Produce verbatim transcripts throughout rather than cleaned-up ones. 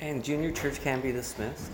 And junior church can be dismissed.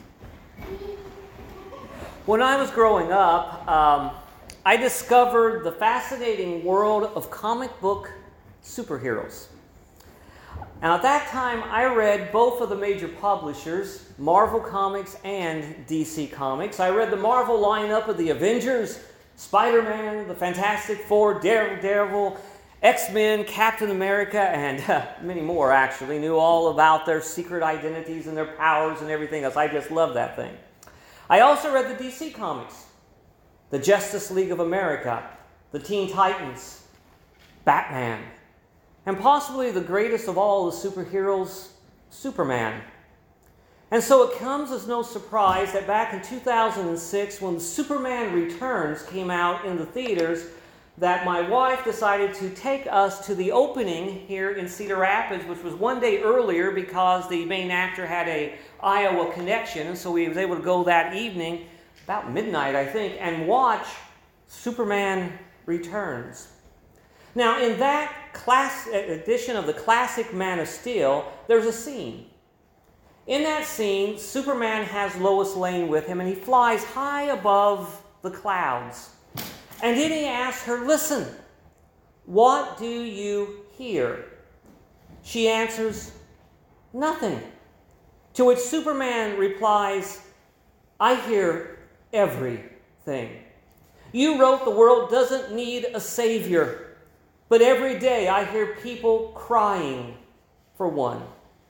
When I was growing up, um, I discovered the fascinating world of comic book superheroes. Now, at that time, I read both of the major publishers, Marvel Comics and D C Comics. I read the Marvel lineup of the Avengers, Spider-Man, the Fantastic Four, Daredevil, X-Men, Captain America, and uh, many more, actually. Knew all about their secret identities and their powers and everything else. I just loved that thing. I also read the D C Comics, the Justice League of America, the Teen Titans, Batman, and possibly the greatest of all the superheroes, Superman. And so it comes as no surprise that back in two thousand six, when Superman Returns came out in the theaters, that my wife decided to take us to the opening here in Cedar Rapids, which was one day earlier because the main actor had a Iowa connection, and so we was able to go that evening, about midnight I think, and watch Superman Returns. Now, in that class edition of the classic Man of Steel, there's a scene. In that scene, Superman has Lois Lane with him, and he flies high above the clouds. And then he asks her, "Listen, what do you hear?" She answers, "Nothing." To which Superman replies, "I hear everything. You wrote the world doesn't need a savior, but every day I hear people crying for one."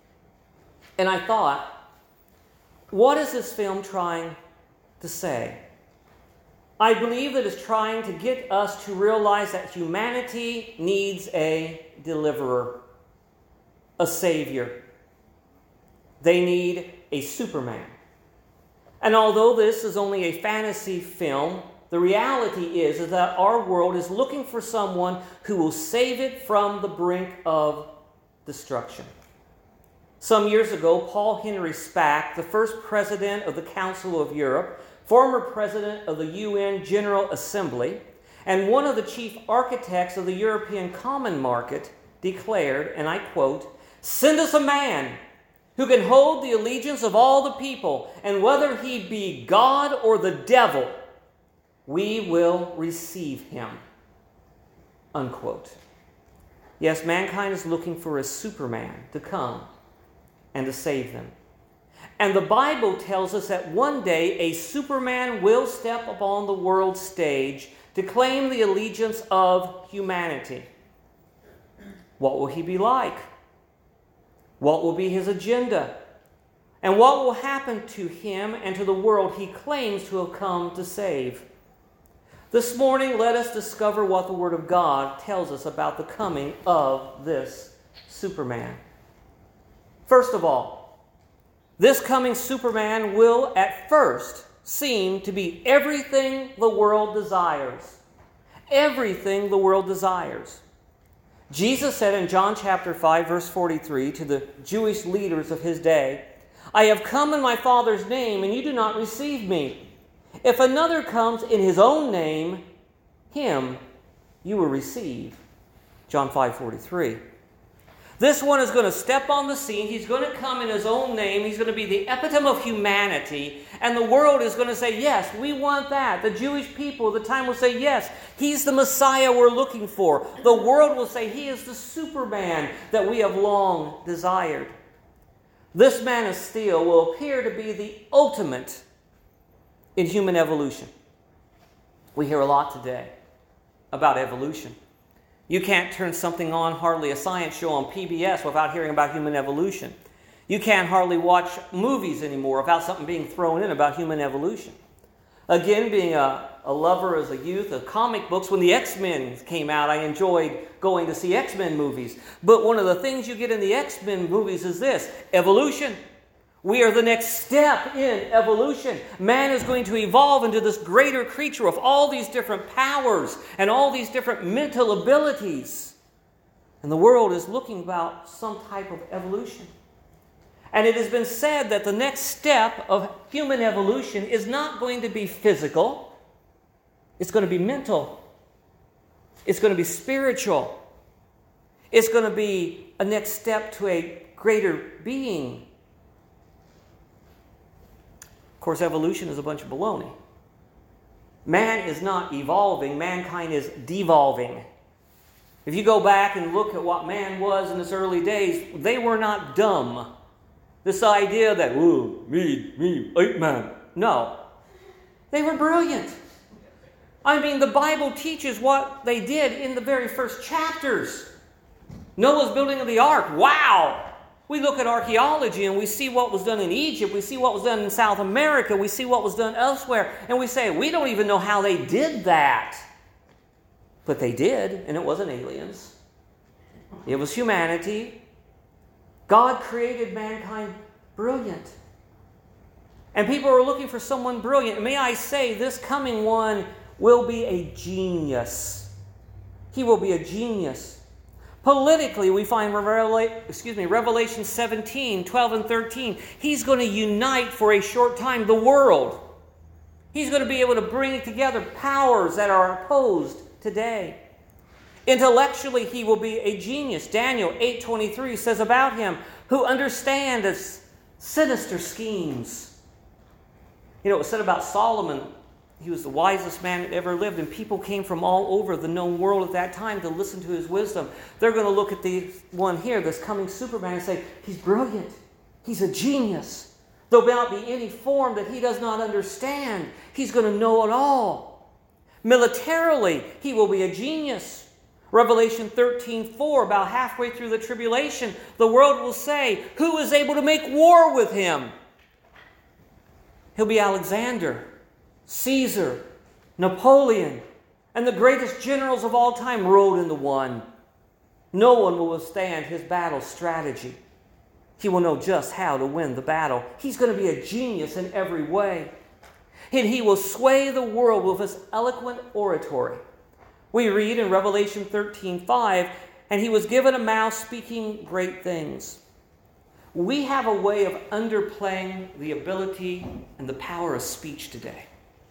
And I thought, what is this film trying to say? I believe that it's trying to get us to realize that humanity needs a deliverer, a savior. They need a Superman. And although this is only a fantasy film, the reality is, is that our world is looking for someone who will save it from the brink of destruction. Some years ago, Paul Henry Spaak, the first president of the Council of Europe, former president of the U N General Assembly, and one of the chief architects of the European Common Market, declared, and I quote, "Send us a man who can hold the allegiance of all the people, and whether he be God or the devil, we will receive him." Unquote. Yes, mankind is looking for a Superman to come and to save them. And the Bible tells us that one day a Superman will step upon the world stage to claim the allegiance of humanity. What will he be like? What will be his agenda? And what will happen to him and to the world he claims to have come to save? This morning, let us discover what the Word of God tells us about the coming of this Superman. First of all, this coming Superman will at first seem to be everything the world desires. Everything the world desires. Jesus said in John chapter five, verse forty-three, to the Jewish leaders of his day, "I have come in my Father's name, and you do not receive me. If another comes in his own name, him you will receive." John five forty-three. This one is going to step on the scene. He's going to come in his own name. He's going to be the epitome of humanity. And the world is going to say, yes, we want that. The Jewish people at the time will say, yes, he's the Messiah we're looking for. The world will say, he is the Superman that we have long desired. This Man of Steel will appear to be the ultimate in human evolution. We hear a lot today about evolution. You can't turn something on, hardly a science show on P B S, without hearing about human evolution. You can't hardly watch movies anymore without something being thrown in about human evolution. Again, being a, a lover as a youth of comic books, when the X-Men came out, I enjoyed going to see X-Men movies. But one of the things you get in the X-Men movies is this: evolution. We are the next step in evolution. Man is going to evolve into this greater creature with all these different powers and all these different mental abilities. And the world is looking about some type of evolution. And it has been said that the next step of human evolution is not going to be physical. It's going to be mental. It's going to be spiritual. It's going to be a next step to a greater being. Of course, evolution is a bunch of baloney. Man is not evolving. Mankind is devolving. If you go back and look at what man was in his early days, they were not dumb. This idea that, ooh, me, me, ape man. No. They were brilliant. I mean, the Bible teaches what they did in the very first chapters. Noah's building of the ark. Wow! We look at archaeology and we see what was done in Egypt. We see what was done in South America. We see what was done elsewhere. And we say, we don't even know how they did that. But they did, and it wasn't aliens. It was humanity. God created mankind brilliant. And people are looking for someone brilliant. And may I say, this coming one will be a genius. He will be a genius. Politically, we find Revela- excuse me, Revelation seventeen, twelve and thirteen. He's going to unite for a short time the world. He's going to be able to bring together powers that are opposed today. Intellectually, he will be a genius. Daniel eight twenty-three says about him, who understands sinister schemes. You know, it was said about Solomon, he was the wisest man that ever lived, and people came from all over the known world at that time to listen to his wisdom. They're going to look at the one here, this coming Superman, and say, he's brilliant. He's a genius. There'll not be any form that he does not understand. He's going to know it all. Militarily, he will be a genius. Revelation thirteen four, about halfway through the tribulation, the world will say, who is able to make war with him? He'll be Alexander, Caesar, Napoleon, and the greatest generals of all time rode into one. No one will withstand his battle strategy. He will know just how to win the battle. He's going to be a genius in every way. And he will sway the world with his eloquent oratory. We read in Revelation thirteen five, and he was given a mouth speaking great things. We have a way of underplaying the ability and the power of speech today.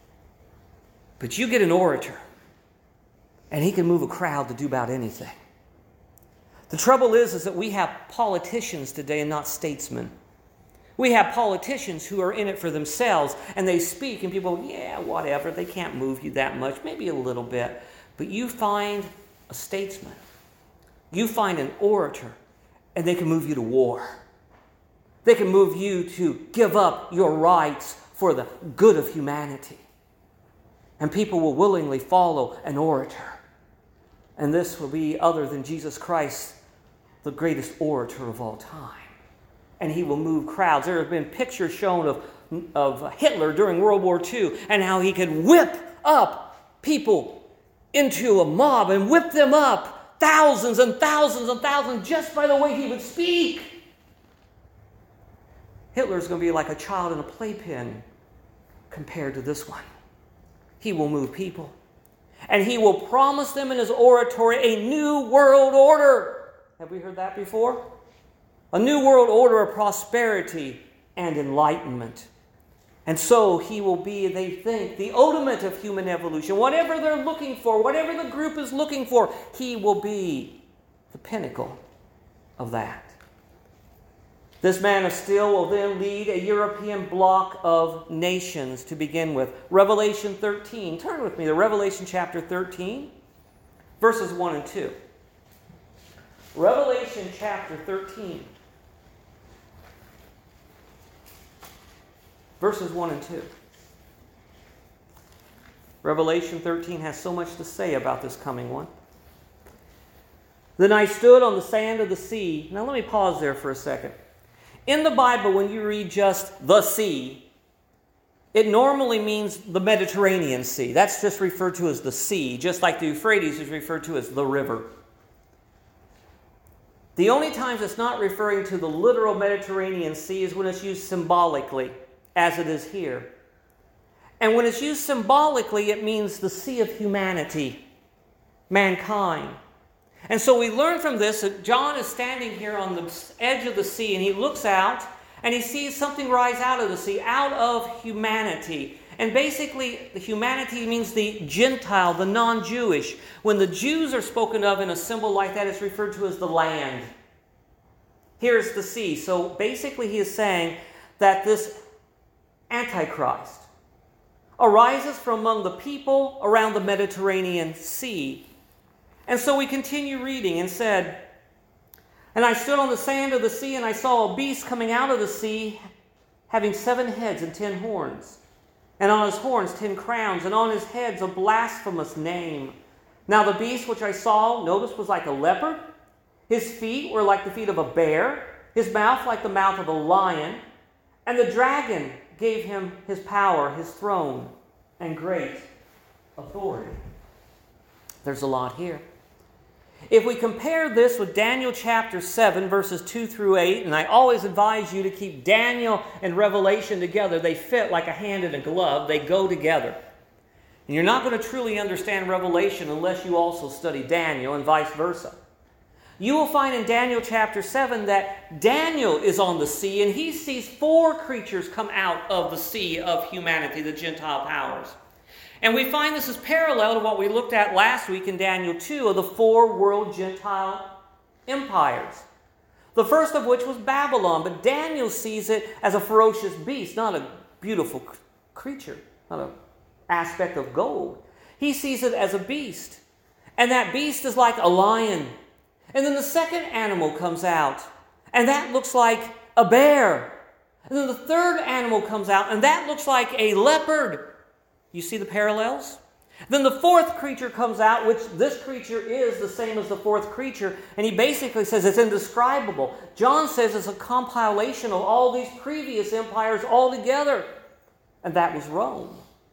But you get an orator, and he can move a crowd to do about anything. The trouble is, is that we have politicians today and not statesmen. We have politicians who are in it for themselves, and they speak, and people go, yeah, whatever, they can't move you that much, maybe a little bit. But you find a statesman, you find an orator, and they can move you to war. They can move you to give up your rights for the good of humanity. And people will willingly follow an orator. And this will be other than Jesus Christ, the greatest orator of all time. And he will move crowds. There have been pictures shown of, of Hitler during World War Two and how he could whip up people into a mob and whip them up, thousands and thousands and thousands, just by the way he would speak. Hitler's going to be like a child in a playpen compared to this one. He will move people. And he will promise them in his oratory a new world order. Have we heard that before? A new world order of prosperity and enlightenment. And so he will be, they think, the ultimate of human evolution. Whatever they're looking for, whatever the group is looking for, he will be the pinnacle of that. This man of steel will then lead a European bloc of nations to begin with. Revelation thirteen. Turn with me to Revelation chapter thirteen, verses one and two. Revelation chapter thirteen, verses one and two. Revelation thirteen has so much to say about this coming one. Then I stood on the sand of the sea. Now let me pause there for a second. In the Bible, when you read just the sea, it normally means the Mediterranean Sea. That's just referred to as the sea, just like the Euphrates is referred to as the river. The only times it's not referring to the literal Mediterranean Sea is when it's used symbolically, as it is here. And when it's used symbolically, it means the sea of humanity, mankind. And so we learn from this that John is standing here on the edge of the sea, and he looks out and he sees something rise out of the sea, out of humanity. And basically, the humanity means the Gentile, the non-Jewish. When the Jews are spoken of in a symbol like that, it's referred to as the land. Here's the sea. So basically he is saying that this Antichrist, arises from among the people around the Mediterranean Sea. And so we continue reading and said, "And I stood on the sand of the sea, and I saw a beast coming out of the sea, having seven heads and ten horns, and on his horns ten crowns, and on his heads a blasphemous name. Now the beast which I saw, notice, was like a leopard. His feet were like the feet of a bear, his mouth like the mouth of a lion. And the dragon gave him his power, his throne, and great authority." There's a lot here. If we compare this with Daniel chapter seven, verses two through eight, and I always advise you to keep Daniel and Revelation together. They fit like a hand in a glove. They go together. And you're not going to truly understand Revelation unless you also study Daniel, and vice versa. You will find in Daniel chapter seven that Daniel is on the sea, and he sees four creatures come out of the sea of humanity, the Gentile powers. And we find this is parallel to what we looked at last week in Daniel two of the four world Gentile empires. The first of which was Babylon, but Daniel sees it as a ferocious beast, not a beautiful creature, not an aspect of gold. He sees it as a beast. And that beast is like a lion. And then the second animal comes out, and that looks like a bear. And then the third animal comes out, and that looks like a leopard. You see the parallels? Then the fourth creature comes out, which this creature is the same as the fourth creature, and he basically says it's indescribable. John says it's a compilation of all these previous empires all together, and that was Rome.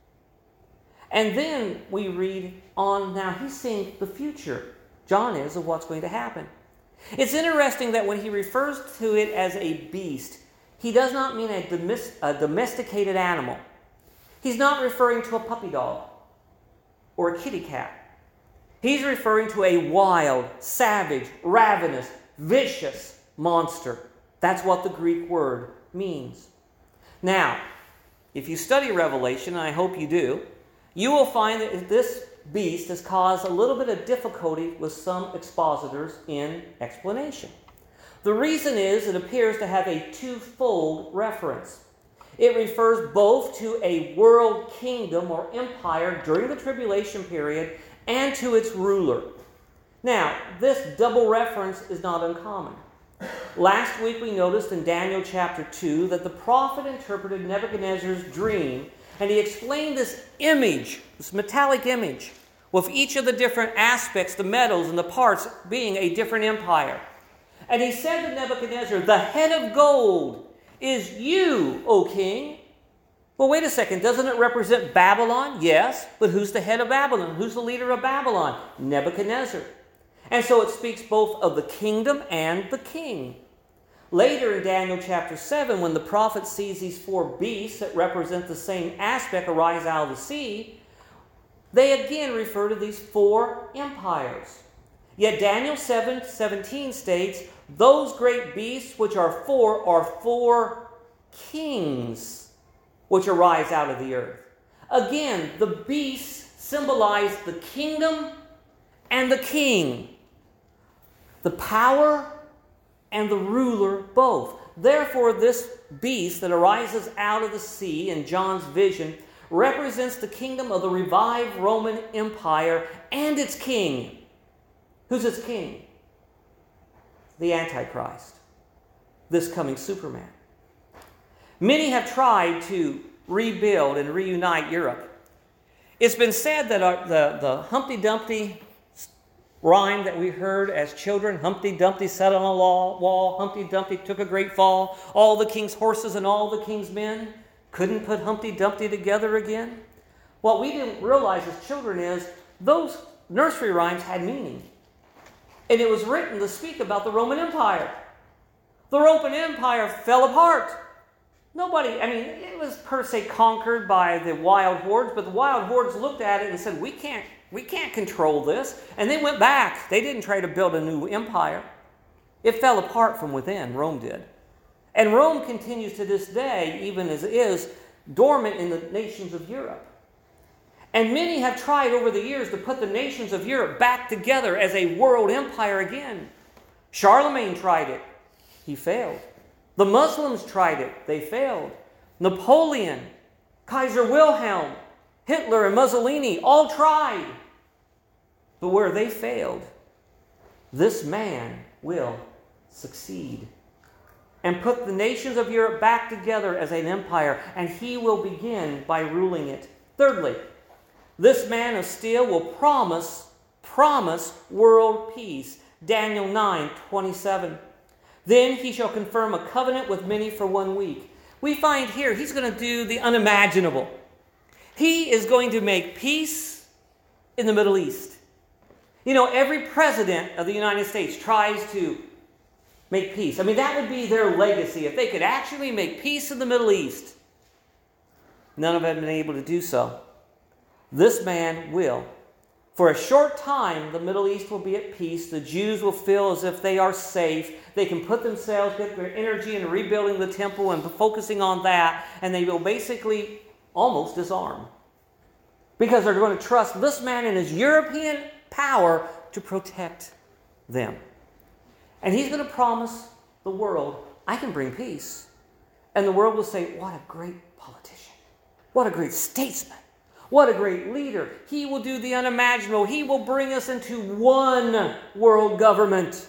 And then we read on, now he's seeing the future, John is, of what's going to happen. It's interesting that when he refers to it as a beast, he does not mean a, domest- a domesticated animal. He's not referring to a puppy dog or a kitty cat. He's referring to a wild, savage, ravenous, vicious monster. That's what the Greek word means. Now, if you study Revelation, and I hope you do, you will find that this beast has caused a little bit of difficulty with some expositors in explanation. The reason is it appears to have a twofold reference. It refers both to a world kingdom or empire during the tribulation period and to its ruler. Now, this double reference is not uncommon. Last week we noticed in Daniel chapter two that the prophet interpreted Nebuchadnezzar's dream, and he explained this image, this metallic image, with each of the different aspects, the metals and the parts being a different empire. And he said to Nebuchadnezzar, "The head of gold is you, O king." Well, wait a second. Doesn't it represent Babylon? Yes. But who's the head of Babylon? Who's the leader of Babylon? Nebuchadnezzar. And so it speaks both of the kingdom and the king. Later in Daniel chapter seven, when the prophet sees these four beasts that represent the same aspect arise out of the sea, they again refer to these four empires. Yet Daniel seven seventeen states, "Those great beasts which are four are four kings which arise out of the earth." Again, the beasts symbolize the kingdom and the king, the power and the ruler both. Therefore, this beast that arises out of the sea in John's vision represents the kingdom of the revived Roman Empire and its king. Who's its king? The Antichrist, this coming Superman. Many have tried to rebuild and reunite Europe. It's been said that our, the, the Humpty Dumpty rhyme that we heard as children, Humpty Dumpty sat on a wall, Humpty Dumpty took a great fall, all the king's horses and all the king's men couldn't put Humpty Dumpty together again. What we didn't realize as children is those nursery rhymes had meaning. And it was written to speak about the Roman Empire. The Roman Empire fell apart. Nobody, I mean, it was per se conquered by the wild hordes, but the wild hordes looked at it and said, we can't, we can't control this. And they went back. They didn't try to build a new empire. It fell apart from within, Rome did. And Rome continues to this day, even as it is, dormant in the nations of Europe. And many have tried over the years to put the nations of Europe back together as a world empire again. Charlemagne tried it. He failed. The Muslims tried it. They failed. Napoleon, Kaiser Wilhelm, Hitler, and Mussolini all tried. But where they failed, this man will succeed and put the nations of Europe back together as an empire, and he will begin by ruling it. Thirdly, this man of steel will promise, promise world peace. Daniel nine twenty-seven. Then he shall confirm a covenant with many for one week. We find here he's going to do the unimaginable. He is going to make peace in the Middle East. You know, every president of the United States tries to make peace. I mean, that would be their legacy, if they could actually make peace in the Middle East. None of them have been able to do so. This man will. For a short time, the Middle East will be at peace. The Jews will feel as if they are safe. They can put themselves, get their energy in rebuilding the temple and focusing on that, and they will basically almost disarm. Because they're going to trust this man and his European power to protect them. And he's going to promise the world, I can bring peace. And the world will say, what a great politician. What a great statesman. What a great leader. He will do the unimaginable. He will bring us into one world government.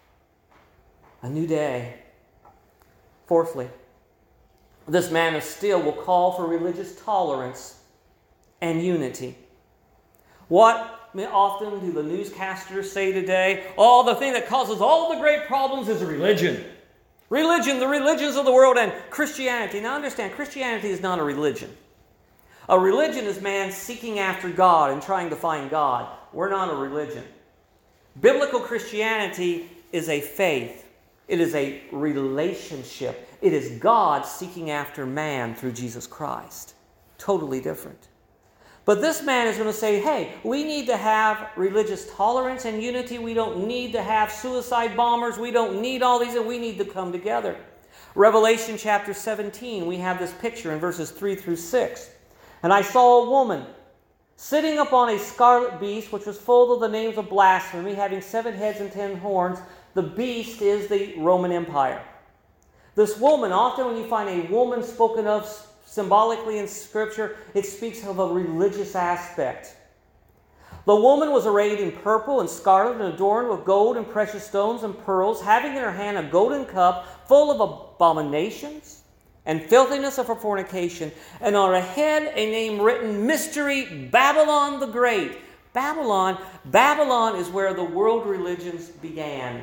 A new day. Fourthly, this man of steel will call for religious tolerance and unity. What often do the newscasters say today? Oh, the thing that causes all the great problems is religion. Religion, the religions of the world, and Christianity. Now understand, Christianity is not a religion. A religion is man seeking after God and trying to find God. We're not a religion. Biblical Christianity is a faith. It is a relationship. It is God seeking after man through Jesus Christ. Totally different. But this man is going to say, hey, we need to have religious tolerance and unity. We don't need to have suicide bombers. We don't need all these, and we need to come together. Revelation chapter seventeen, we have this picture in verses three through six. And I saw a woman sitting upon a scarlet beast, which was full of the names of blasphemy, having seven heads and ten horns. The beast is the Roman Empire. This woman, often when you find a woman spoken of symbolically in Scripture, it speaks of a religious aspect. The woman was arrayed in purple and scarlet and adorned with gold and precious stones and pearls, having in her hand a golden cup full of abominations and filthiness of her fornication, and on her head a name written, Mystery, Babylon the Great. Babylon, Babylon is where the world religions began.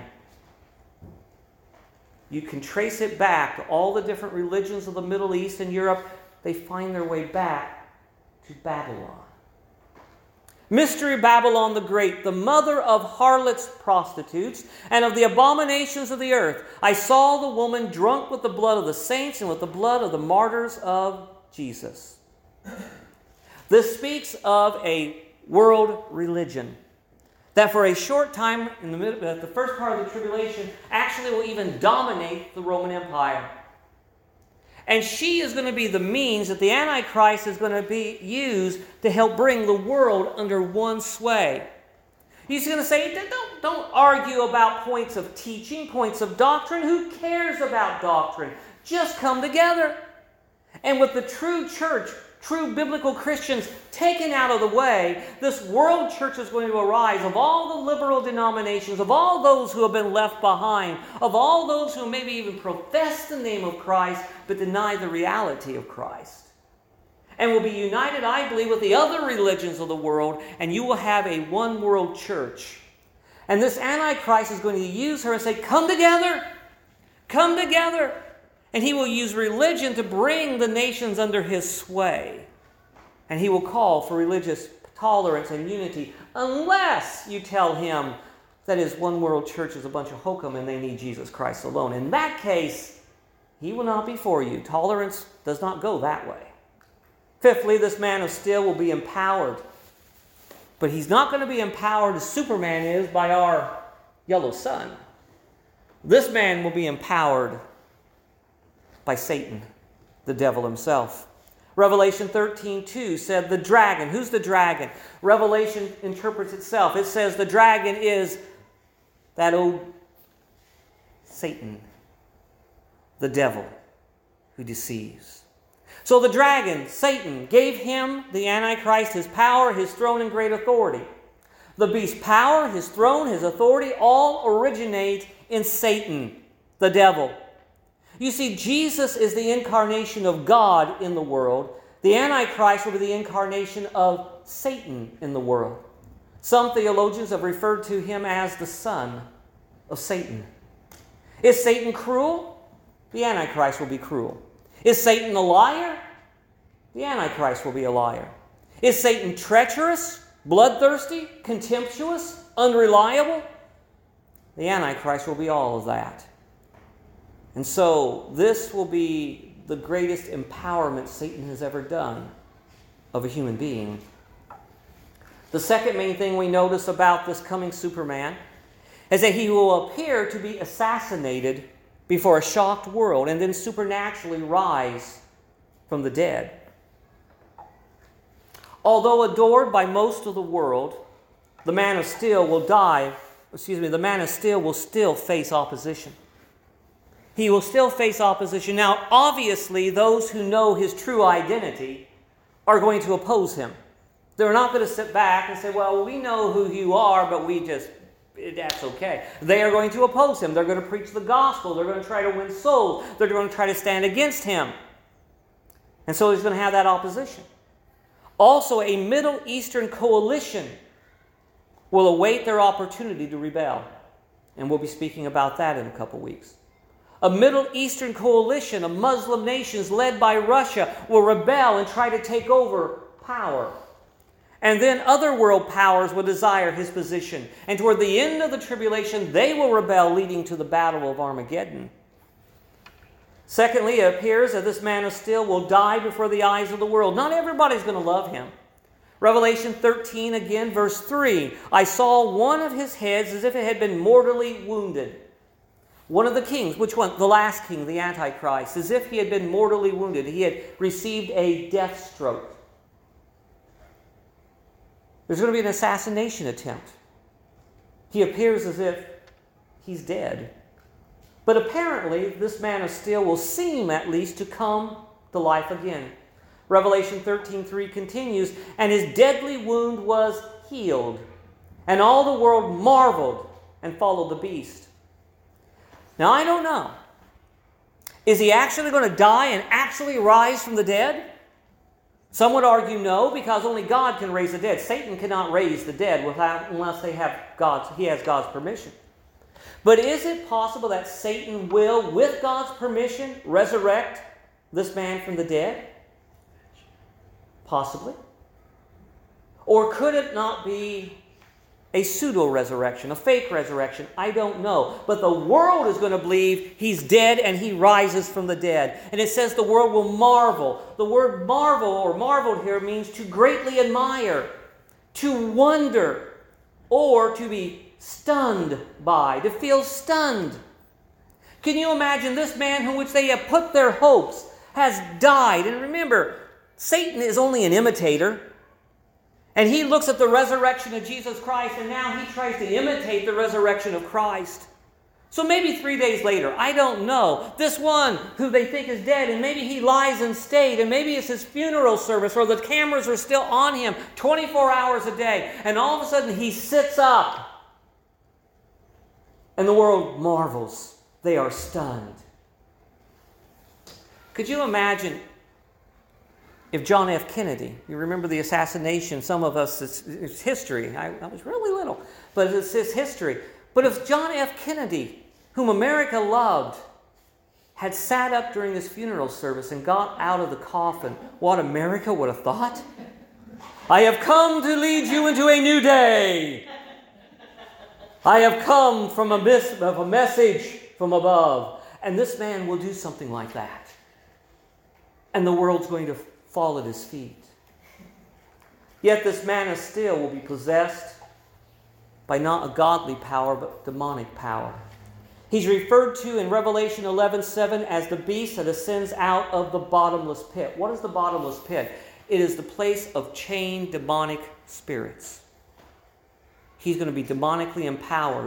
You can trace it back to all the different religions of the Middle East and Europe. They find their way back to Babylon. Mystery Babylon the Great, the mother of harlots, prostitutes, and of the abominations of the earth. I saw the woman drunk with the blood of the saints and with the blood of the martyrs of Jesus. This speaks of a world religion that for a short time, in the, middle, uh, the first part of the tribulation, actually will even dominate the Roman Empire. And she is going to be the means that the Antichrist is going to be used to help bring the world under one sway. He's going to say, don't, don't argue about points of teaching, points of doctrine. Who cares about doctrine? Just come together. And with the true church, true biblical Christians taken out of the way, this world church is going to arise of all the liberal denominations, of all those who have been left behind, of all those who maybe even profess the name of Christ but deny the reality of Christ. And will be united, I believe, with the other religions of the world, and you will have a one world church. And this Antichrist is going to use her and say, come together, come together. And he will use religion to bring the nations under his sway. And he will call for religious tolerance and unity, unless you tell him that his one world church is a bunch of hokum and they need Jesus Christ alone. In that case, he will not be for you. Tolerance does not go that way. Fifthly, this man of steel will be empowered. But he's not going to be empowered as Superman is by our yellow sun. This man will be empowered by Satan, the devil himself. Revelation thirteen two said the dragon. Who's the dragon? Revelation interprets itself. It says the dragon is that old Satan, the devil who deceives. So the dragon, Satan, gave him, the Antichrist, his power, his throne, and great authority. The beast's power, his throne, his authority, all originate in Satan, the devil. You see, Jesus is the incarnation of God in the world. The Antichrist will be the incarnation of Satan in the world. Some theologians have referred to him as the son of Satan. Is Satan cruel? The Antichrist will be cruel. Is Satan a liar? The Antichrist will be a liar. Is Satan treacherous, bloodthirsty, contemptuous, unreliable? The Antichrist will be all of that. And so this will be the greatest empowerment Satan has ever done of a human being. The second main thing we notice about this coming Superman is that he will appear to be assassinated before a shocked world and then supernaturally rise from the dead. Although adored by most of the world, the man of steel will die, excuse me, the man of steel will still face opposition. He will still face opposition. Now, obviously, those who know his true identity are going to oppose him. They're not going to sit back and say, well, we know who you are, but we just, that's okay. They are going to oppose him. They're going to preach the gospel. They're going to try to win souls. They're going to try to stand against him. And so he's going to have that opposition. Also, a Middle Eastern coalition will await their opportunity to rebel. And we'll be speaking about that in a couple weeks. A Middle Eastern coalition of Muslim nations led by Russia will rebel and try to take over power. And then other world powers will desire his position. And toward the end of the tribulation, they will rebel, leading to the battle of Armageddon. Secondly, it appears that this man of steel will die before the eyes of the world. Not everybody's going to love him. Revelation thirteen, again, verse three. I saw one of his heads as if it had been mortally wounded. One of the kings, which one? The last king, the Antichrist, as if he had been mortally wounded. He had received a death stroke. There's going to be an assassination attempt. He appears as if he's dead. But apparently, this man of steel will seem at least to come to life again. Revelation thirteen three continues, and his deadly wound was healed, and all the world marveled and followed the beast. Now, I don't know. Is he actually going to die and actually rise from the dead? Some would argue no, because only God can raise the dead. Satan cannot raise the dead without, unless they have God's, he has God's permission. But is it possible that Satan will, with God's permission, resurrect this man from the dead? Possibly. Or could it not be a pseudo-resurrection, a fake resurrection? I don't know. But the world is going to believe he's dead and he rises from the dead. And it says the world will marvel. The word marvel or marveled here means to greatly admire, to wonder, or to be stunned by, to feel stunned. Can you imagine this man in which they have put their hopes has died? And remember, Satan is only an imitator. And he looks at the resurrection of Jesus Christ, and now he tries to imitate the resurrection of Christ. So maybe three days later, I don't know, this one who they think is dead, and maybe he lies in state, and maybe it's his funeral service, or the cameras are still on him twenty-four hours a day, and all of a sudden he sits up. And the world marvels. They are stunned. Could you imagine if John F. Kennedy, you remember the assassination, some of us, it's, it's history. I, I was really little, but it's, it's history. But if John F. Kennedy, whom America loved, had sat up during his funeral service and got out of the coffin, what America would have thought? I have come to lead you into a new day. I have come from a, mis- of a message from above. And this man will do something like that. And the world's going to fall at his feet. Yet this man of steel will be possessed by not a godly power, but demonic power. He's referred to in Revelation eleven seven as the beast that ascends out of the bottomless pit. What is the bottomless pit? It is the place of chained demonic spirits. He's going to be demonically empowered,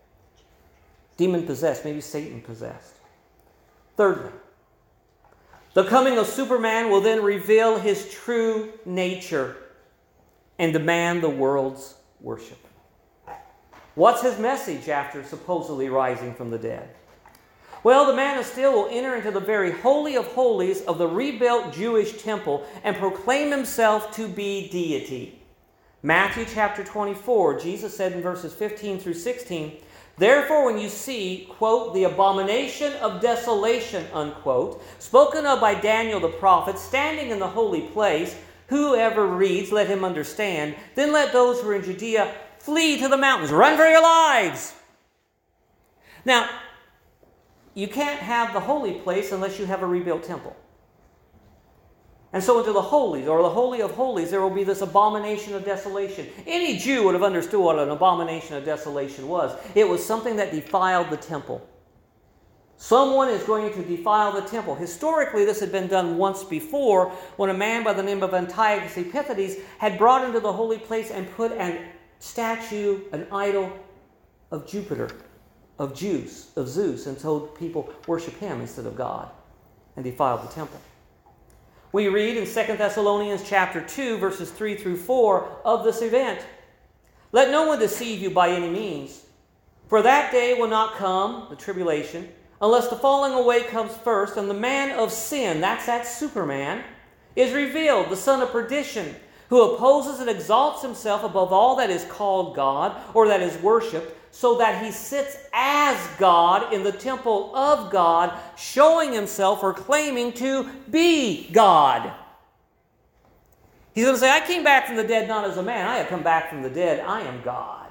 demon-possessed, maybe Satan-possessed. Thirdly, The coming of Superman will then reveal his true nature and demand the world's worship. What's his message after supposedly rising from the dead? Well, the man of steel will enter into the very holy of holies of the rebuilt Jewish temple and proclaim himself to be deity. Matthew chapter twenty-four, Jesus said in verses fifteen through sixteen, "Therefore when you see," quote, "the abomination of desolation," unquote, spoken of by Daniel the prophet, standing in the holy place, whoever reads, let him understand. Then let those who are in Judea flee to the mountains. Run for your lives. Now, you can't have the holy place unless you have a rebuilt temple. And so into the holies, or the holy of holies, there will be this abomination of desolation. Any Jew would have understood what an abomination of desolation was. It was something that defiled the temple. Someone is going to defile the temple. Historically, this had been done once before when a man by the name of Antiochus Epiphanes had brought into the holy place and put a statue, an idol of Jupiter, of Zeus, of Zeus, and told people worship him instead of God, and defiled the temple. We read in Second Thessalonians chapter two, verses three through four of this event. "Let no one deceive you by any means, for that day will not come," the tribulation, "unless the falling away comes first, and the man of sin," that's that Superman, "is revealed, the son of perdition, who opposes and exalts himself above all that is called God, or that is worshipped, so that he sits as God in the temple of God, showing himself or claiming to be God." He's going to say, "I came back from the dead not as a man. I have come back from the dead. I am God.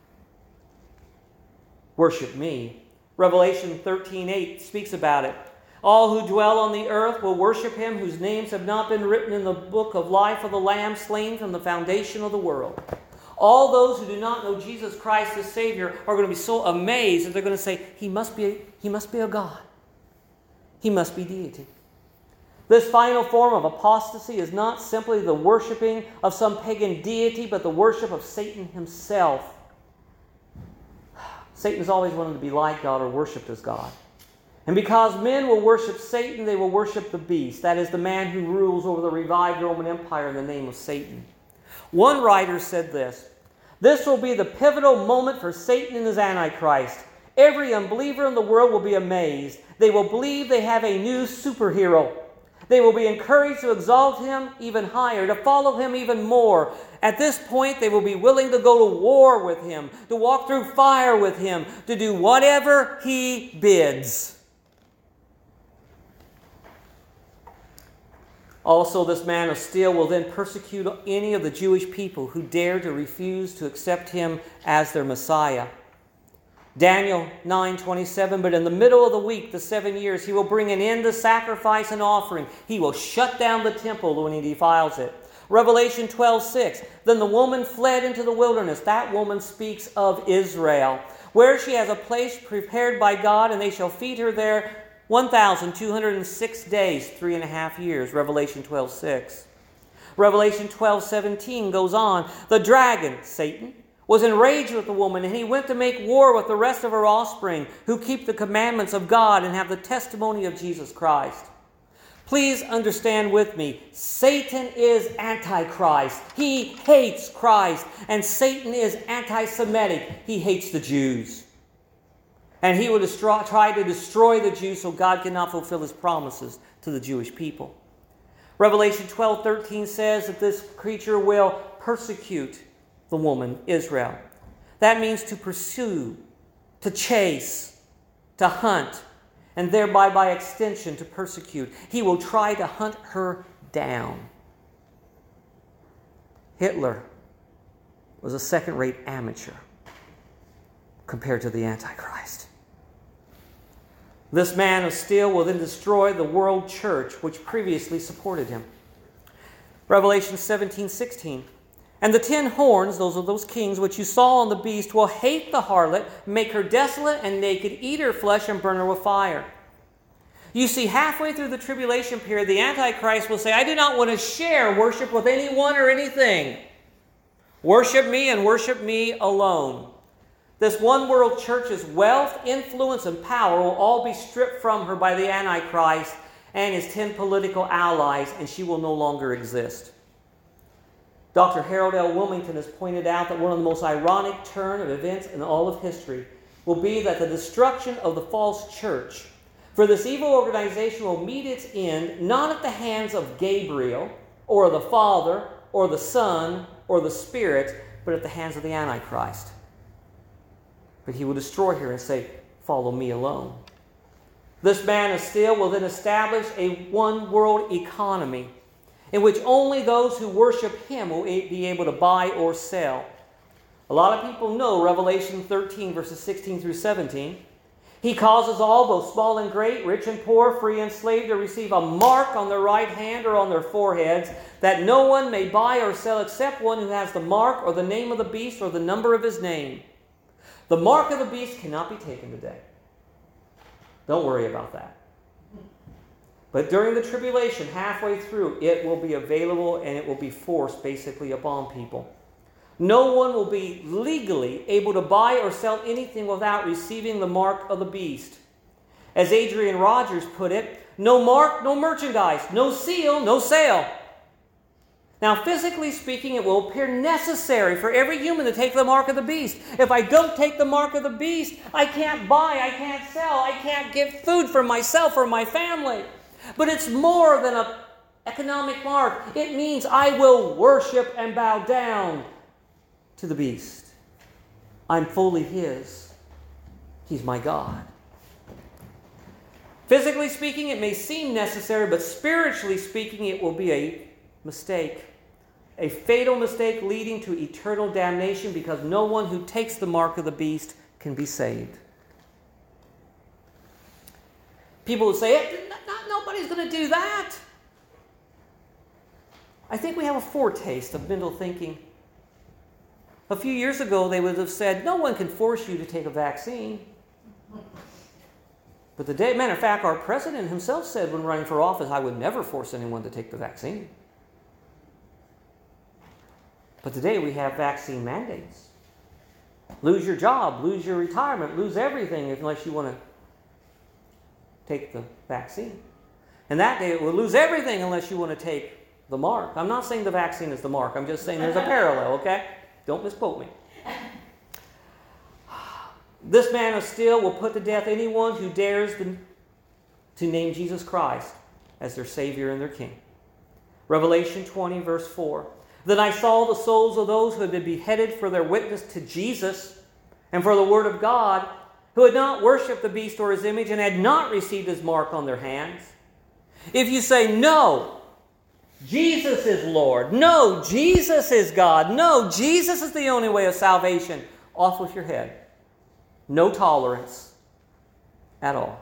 Worship me." Revelation thirteen eight speaks about it. "All who dwell on the earth will worship him whose names have not been written in the book of life of the Lamb slain from the foundation of the world." All those who do not know Jesus Christ as Savior are going to be so amazed that they're going to say, he must be a, he must be a God. He must be deity. This final form of apostasy is not simply the worshiping of some pagan deity, but the worship of Satan himself. Satan has always wanted to be like God or worshipped as God. And because men will worship Satan, they will worship the beast. That is the man who rules over the revived Roman Empire in the name of Satan. One writer said this, "This will be the pivotal moment for Satan and his Antichrist. Every unbeliever in the world will be amazed. They will believe they have a new superhero. They will be encouraged to exalt him even higher, to follow him even more. At this point, they will be willing to go to war with him, to walk through fire with him, to do whatever he bids." Also, this man of steel will then persecute any of the Jewish people who dare to refuse to accept him as their Messiah. Daniel nine twenty-seven, "But in the middle of the week, the seven years, he will bring an end to sacrifice and offering. He will shut down the temple when he defiles it." Revelation twelve six, "Then the woman fled into the wilderness." That woman speaks of Israel. "Where she has a place prepared by God, and they shall feed her there one thousand two hundred six days, three and a half years." Revelation twelve six. Revelation twelve seventeen goes on, "The dragon," Satan, "was enraged with the woman, and he went to make war with the rest of her offspring, who keep the commandments of God and have the testimony of Jesus Christ." Please understand with me, Satan is Antichrist. He hates Christ. And Satan is anti-Semitic. He hates the Jews. And he will destroy, try to destroy the Jews so God cannot fulfill his promises to the Jewish people. Revelation twelve thirteen says that this creature will persecute the woman, Israel. That means to pursue, to chase, to hunt, and thereby by extension to persecute. He will try to hunt her down. Hitler was a second-rate amateur compared to the Antichrist. This man of steel will then destroy the world church which previously supported him. Revelation seventeen sixteen. "And the ten horns," those are those kings, "which you saw on the beast, will hate the harlot, make her desolate and naked, eat her flesh, and burn her with fire." You see, halfway through the tribulation period, the Antichrist will say, "I do not want to share worship with anyone or anything. Worship me and worship me alone." This one world church's wealth, influence, and power will all be stripped from her by the Antichrist, and his ten political allies, and she will no longer exist. Doctor Harold L. Wilmington has pointed out that one of the most ironic turn of events in all of history will be that the destruction of the false church, for this evil organization, will meet its end not at the hands of Gabriel or the Father or the Son or the Spirit, but at the hands of the Antichrist. But he will destroy her and say, "Follow me alone." This man of steel will then establish a one-world economy in which only those who worship him will be able to buy or sell. A lot of people know Revelation thirteen, verses sixteen through seventeen. He causes all, both small and great, rich and poor, free and slave, to receive a mark on their right hand or on their foreheads, that no one may buy or sell except one who has the mark or the name of the beast or the number of his name. The mark of the beast cannot be taken today. Don't worry about that. But during the tribulation, halfway through, it will be available and it will be forced basically upon people. No one will be legally able to buy or sell anything without receiving the mark of the beast. As Adrian Rogers put it, no mark, no merchandise, no seal, no sale. Now, physically speaking, it will appear necessary for every human to take the mark of the beast. If I don't take the mark of the beast, I can't buy, I can't sell, I can't get food for myself or my family. But it's more than an economic mark. It means I will worship and bow down to the beast. I'm fully his. He's my God. Physically speaking, it may seem necessary, but spiritually speaking, it will be a mistake. A fatal mistake leading to eternal damnation, because no one who takes the mark of the beast can be saved. People will say, not, not, nobody's going to do that. I think we have a foretaste of mental thinking. A few years ago, they would have said, no one can force you to take a vaccine. But the day, matter of fact, our president himself said when running for office, I would never force anyone to take the vaccine. But today we have vaccine mandates. Lose your job, lose your retirement, lose everything unless you want to take the vaccine. And that day it will lose everything unless you want to take the mark. I'm not saying the vaccine is the mark. I'm just saying there's a parallel, okay? Don't misquote me. This man of steel will put to death anyone who dares to name Jesus Christ as their Savior and their King. Revelation twenty, verse four. Then I saw the souls of those who had been beheaded for their witness to Jesus and for the Word of God, who had not worshipped the beast or his image and had not received his mark on their hands. If you say, no, Jesus is Lord. No, Jesus is God. No, Jesus is the only way of salvation. Off with your head. No tolerance at all.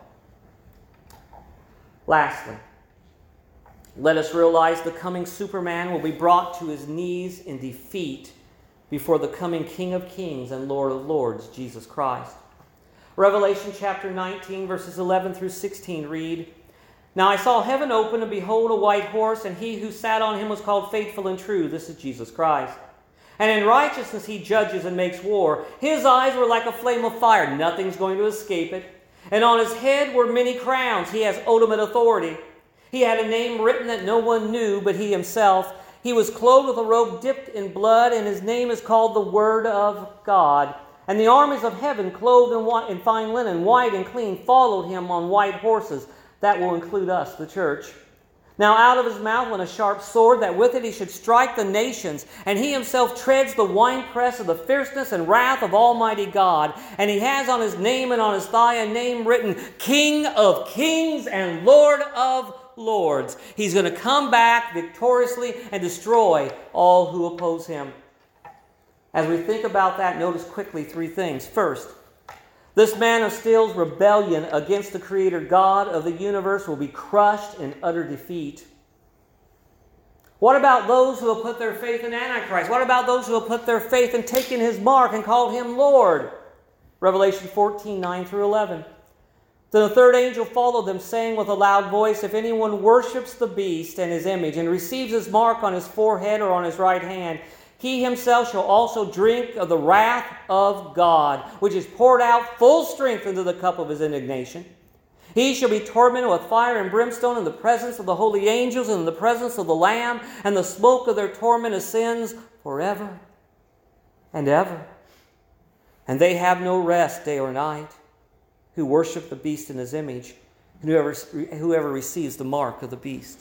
Lastly, let us realize the coming Superman will be brought to his knees in defeat before the coming King of Kings and Lord of Lords, Jesus Christ. Revelation chapter nineteen, verses eleven through sixteen read, Now I saw heaven open, and behold, a white horse, and he who sat on him was called Faithful and True. This is Jesus Christ. And in righteousness he judges and makes war. His eyes were like a flame of fire. Nothing's going to escape it. And on his head were many crowns. He has ultimate authority. He had a name written that no one knew but he himself. He was clothed with a robe dipped in blood, and his name is called the Word of God. And the armies of heaven, clothed in, white, in fine linen, white and clean, followed him on white horses. That will include us, the church. Now out of his mouth went a sharp sword, that with it he should strike the nations. And he himself treads the winepress of the fierceness and wrath of Almighty God. And he has on his name and on his thigh a name written, King of Kings and Lord of Lords. He's going to come back victoriously and destroy all who oppose him. As we think about that, notice quickly three things. First, this man of steel's rebellion against the Creator God of the universe will be crushed in utter defeat. What about those who will put their faith in Antichrist? What about those who will put their faith in taking his mark and call him Lord? Revelation fourteen, nine through eleven. Then the third angel followed them, saying with a loud voice, If anyone worships the beast and his image, and receives his mark on his forehead or on his right hand, he himself shall also drink of the wrath of God, which is poured out full strength into the cup of his indignation. He shall be tormented with fire and brimstone in the presence of the holy angels and in the presence of the Lamb, and the smoke of their torment ascends forever and ever. And they have no rest day or night, who worship the beast in his image, and whoever, whoever receives the mark of the beast.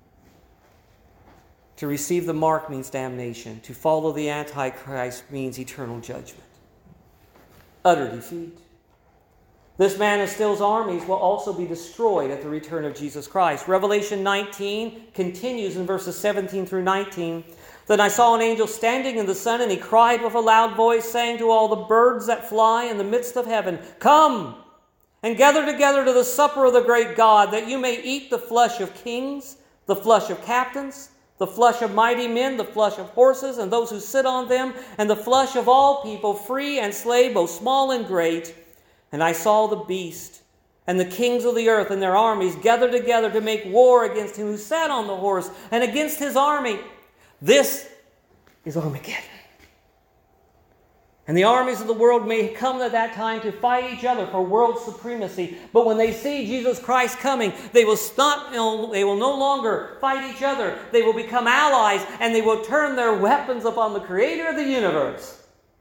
To receive the mark means damnation. To follow the Antichrist means eternal judgment. Utter defeat. This man of Still's armies will also be destroyed at the return of Jesus Christ. Revelation nineteen continues in verses seventeen through nineteen. Then I saw an angel standing in the sun, and he cried with a loud voice, saying to all the birds that fly in the midst of heaven, Come and gather together to the supper of the great God, that you may eat the flesh of kings, the flesh of captains, the flesh of mighty men, the flesh of horses and those who sit on them, and the flesh of all people, free and slave, both small and great. And I saw the beast and the kings of the earth and their armies gathered together to make war against him who sat on the horse and against his army. This is Armageddon. And the armies of the world may come at that time to fight each other for world supremacy. But when they see Jesus Christ coming, they will stop, they will no longer fight each other. They will become allies, and they will turn their weapons upon the Creator of the universe.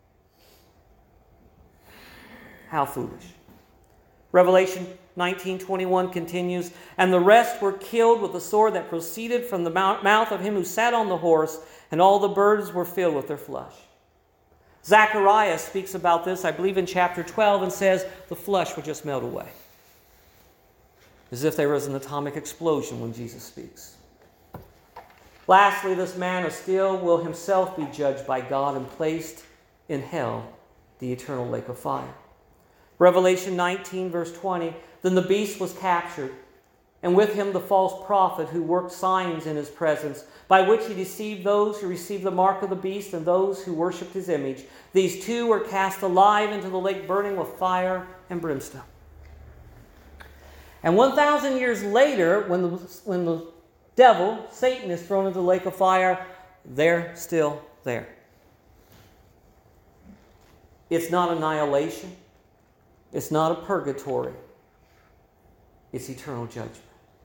How foolish. Revelation nineteen twenty-one continues, And the rest were killed with the sword that proceeded from the mouth of him who sat on the horse, and all the birds were filled with their flesh. Zechariah speaks about this, I believe, in chapter twelve, and says the flesh will just melt away. As if there was an atomic explosion when Jesus speaks. Lastly, this man of steel will himself be judged by God and placed in hell, the eternal lake of fire. Revelation nineteen, verse twenty, Then the beast was captured, and with him the false prophet who worked signs in his presence, by which he deceived those who received the mark of the beast and those who worshipped his image. These two were cast alive into the lake burning with fire and brimstone. And one thousand years later, when the, when the devil, Satan, is thrown into the lake of fire, they're still there. It's not annihilation. It's not a purgatory. It's eternal judgment.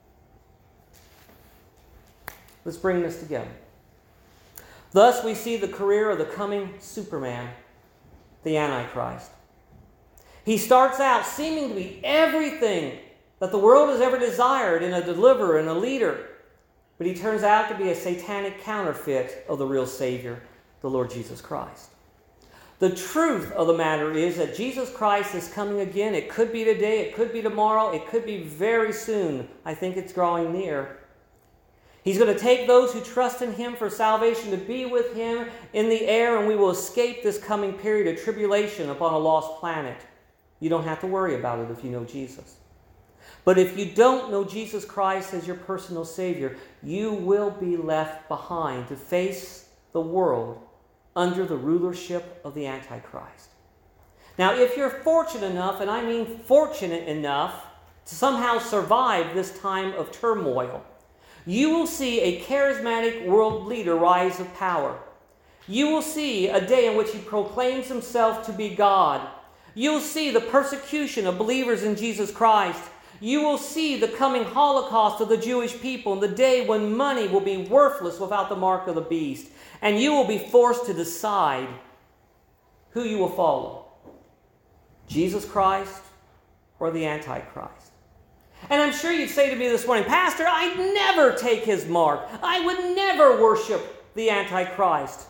Let's bring this together. Thus we see the career of the coming Superman, the Antichrist. He starts out seeming to be everything that the world has ever desired in a deliverer and a leader. But he turns out to be a satanic counterfeit of the real Savior, the Lord Jesus Christ. The truth of the matter is that Jesus Christ is coming again. It could be today, it could be tomorrow, it could be very soon. I think it's drawing near. He's going to take those who trust in him for salvation to be with him in the air, and we will escape this coming period of tribulation upon a lost planet. You don't have to worry about it if you know Jesus. But if you don't know Jesus Christ as your personal Savior, you will be left behind to face the world under the rulership of the Antichrist. Now, if you're fortunate enough, and I mean fortunate enough, to somehow survive this time of turmoil, you will see a charismatic world leader rise of power. You will see a day in which he proclaims himself to be God. You will see the persecution of believers in Jesus Christ. You will see the coming Holocaust of the Jewish people and the day when money will be worthless without the mark of the beast. And you will be forced to decide who you will follow, Jesus Christ or the Antichrist. And I'm sure you'd say to me this morning, Pastor, I'd never take his mark. I would never worship the Antichrist.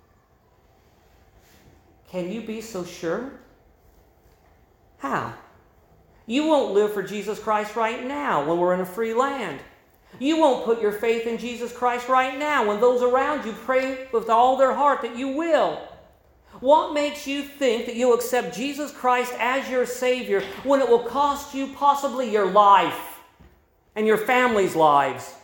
Can you be so sure? How? You won't live for Jesus Christ right now when we're in a free land. You won't put your faith in Jesus Christ right now when those around you pray with all their heart that you will. What makes you think that you'll accept Jesus Christ as your Savior when it will cost you possibly your life and your family's lives?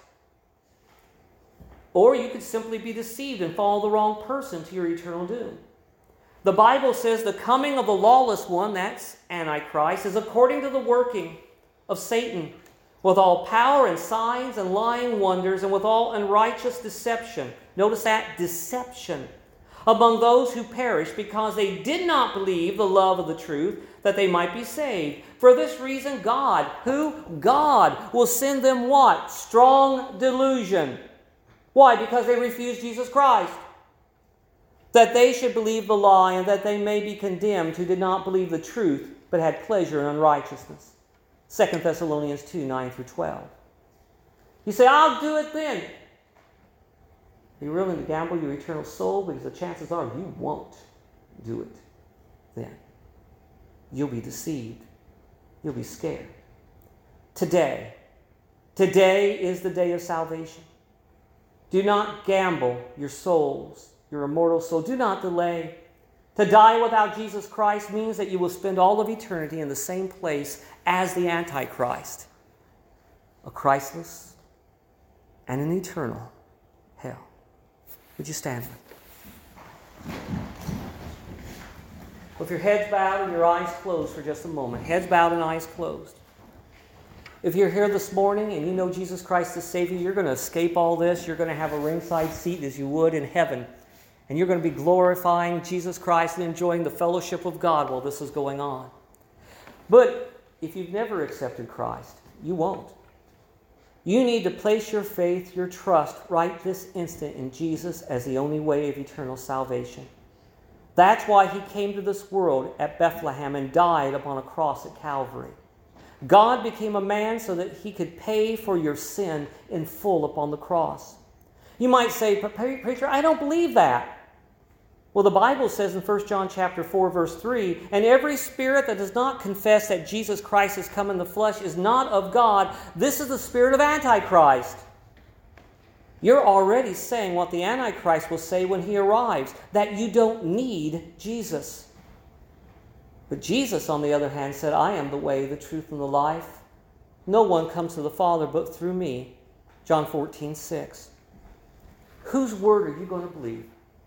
Or you could simply be deceived and follow the wrong person to your eternal doom. The Bible says the coming of the lawless one, that's Antichrist, is according to the working of Satan, with all power and signs and lying wonders, and with all unrighteous deception. Notice that, deception. among those who perish, because they did not believe the love of the truth, that they might be saved. For this reason, God, who? God, will send them what? Strong delusion. Why? Because they refused Jesus Christ. That they should believe the lie, and that they may be condemned who did not believe the truth, but had pleasure in unrighteousness. Second Thessalonians two, nine through twelve. You say, I'll do it then. Are you willing to gamble your eternal soul? Because the chances are you won't do it then. You'll be deceived. You'll be scared. Today, today is the day of salvation. Do not gamble your souls, your immortal soul. Do not delay. To die without Jesus Christ means that you will spend all of eternity in the same place as the Antichrist. A Christless and an eternal hell. Would you stand with me? With your heads bowed and your eyes closed for just a moment. Heads bowed and eyes closed. If you're here this morning and you know Jesus Christ as Savior, you're going to escape all this. You're going to have a ringside seat as you would in heaven. And you're going to be glorifying Jesus Christ and enjoying the fellowship of God while this is going on. But if you've never accepted Christ, you won't. You need to place your faith, your trust, right this instant in Jesus as the only way of eternal salvation. That's why He came to this world at Bethlehem and died upon a cross at Calvary. God became a man so that He could pay for your sin in full upon the cross. You might say, but preacher, I don't believe that. Well, the Bible says in First John chapter four, verse three, and every spirit that does not confess that Jesus Christ has come in the flesh is not of God. This is the spirit of Antichrist. You're already saying what the Antichrist will say when he arrives, that you don't need Jesus. But Jesus, on the other hand, said, I am the way, the truth, and the life. No one comes to the Father but through me. John fourteen, six. Whose word are you going to believe?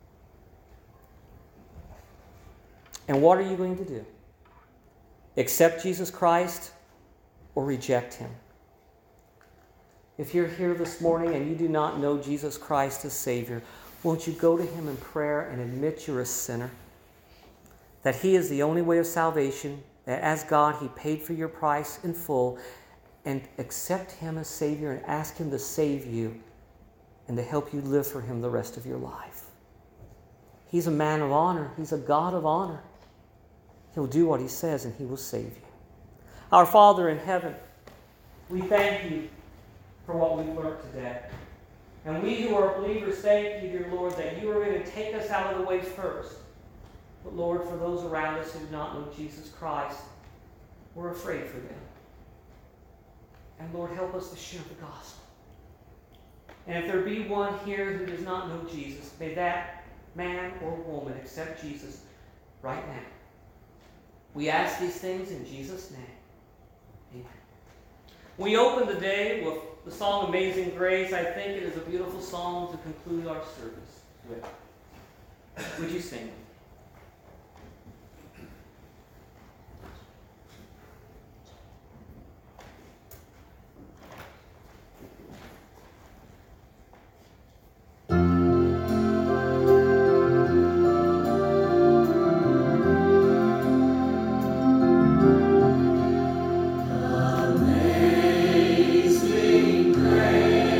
And what are you going to do? Accept Jesus Christ or reject Him? If you're here this morning and you do not know Jesus Christ as Savior, won't you go to Him in prayer and admit you're a sinner? That He is the only way of salvation, that as God He paid for your price in full, and accept Him as Savior and ask Him to save you and to help you live for Him the rest of your life. He's a man of honor. He's a God of honor. He'll do what He says and He will save you. Our Father in heaven, we thank You for what we've learned today. And we who are believers thank You, dear Lord, that You are going to take us out of the way first. But Lord, for those around us who do not know Jesus Christ, we're afraid for them. And Lord, help us to share the gospel. And if there be one here who does not know Jesus, may that man or woman accept Jesus right now. We ask these things in Jesus' name. Amen. We open the day with the song Amazing Grace. I think it is a beautiful song to conclude our service with. Would you sing?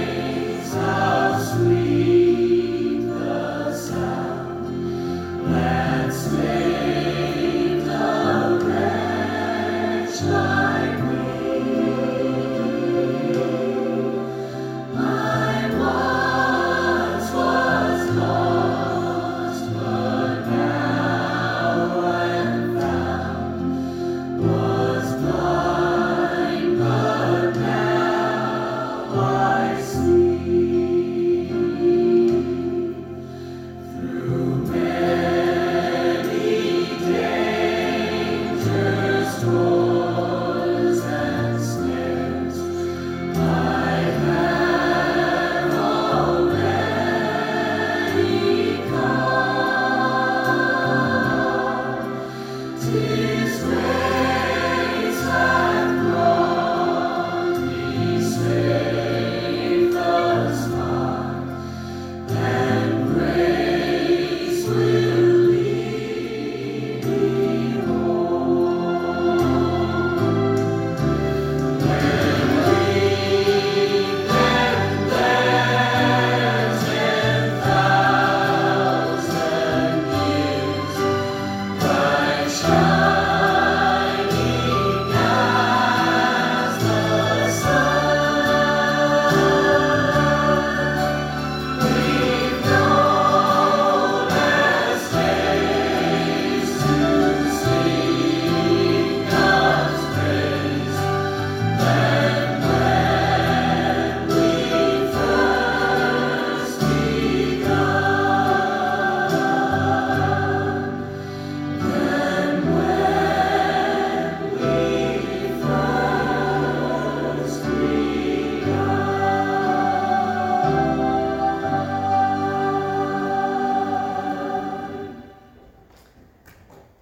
Let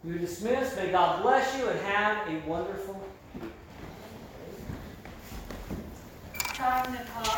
You're dismissed. May God bless you and have a wonderful Time to call.